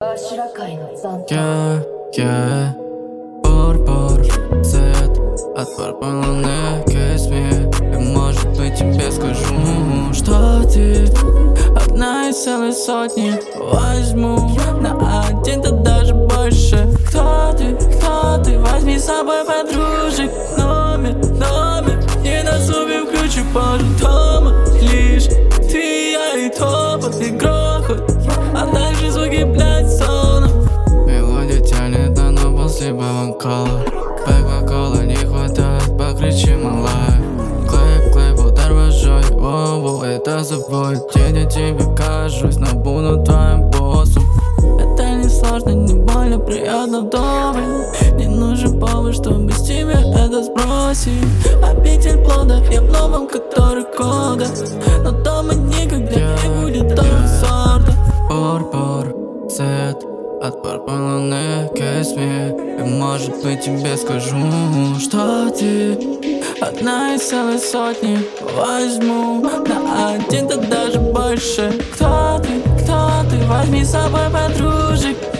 Пурпур, свет от порванных kiss me. И может быть тебе скажу, что ты одна из целой сотни. Возьму на один-то даже больше. Кто ты, возьми с собой подружек. Номер, не на зубе включу позже дома. Лишь ты, я и топот, и грохот, а также звуки, блядь, сона. Мелодия тянет, но после баванкола. Кока-кола не хватает, покричи малая. Клей, удар вожой, воу, это забой. День я тебе кажусь, но буду твоим боссом. Это не сложно, не больно, приятно вдоволь. Не нужен повод, чтобы без тебя это сбросить. Обитель плода, я в новом который кода. Но дома никогда не будет того сорта. Пурпур, свет от порванных kiss me. И может быть тебе скажу, что ты одна из целой сотни. Возьму на один-то даже больше. Кто ты, возьми с собой подружек.